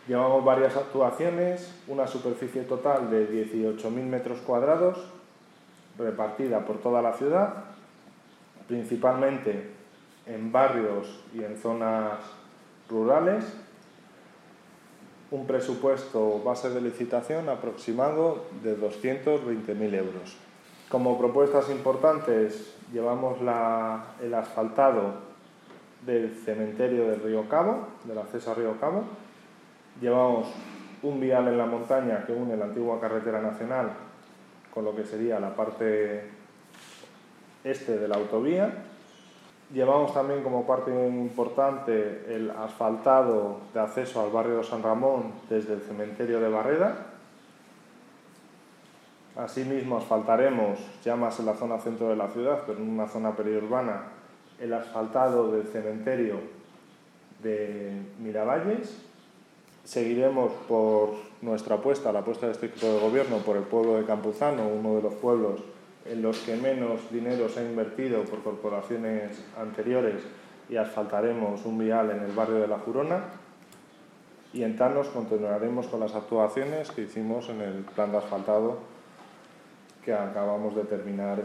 Llevamos varias actuaciones, una superficie total de 18.000 metros cuadrados, repartida por toda la ciudad, principalmente en barrios y en zonas rurales. Un presupuesto base de licitación aproximado de 220.000 euros. Como propuestas importantes llevamos el asfaltado del cementerio del Río Cabo, del acceso a Río Cabo. Llevamos un vial en la montaña que une la antigua carretera nacional con lo que sería la parte este de la autovía. Llevamos también como parte importante el asfaltado de acceso al barrio de San Ramón desde el cementerio de Barreda. Asimismo asfaltaremos, ya más en la zona centro de la ciudad, pero en una zona periurbana, el asfaltado del cementerio de Miravalles. Seguiremos por nuestra apuesta, la apuesta de este equipo de gobierno, por el pueblo de Campuzano, uno de los pueblos en los que menos dinero se ha invertido por corporaciones anteriores, y asfaltaremos un vial en el barrio de La Jurona. Y en Tanos continuaremos con las actuaciones que hicimos en el plan de asfaltado que acabamos de terminar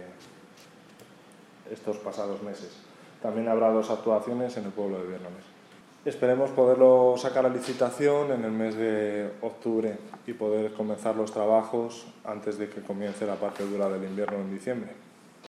estos pasados meses. También habrá 2 actuaciones en el pueblo de Viernones. Esperemos poderlo sacar a licitación en el mes de octubre y poder comenzar los trabajos antes de que comience la parte dura del invierno en diciembre.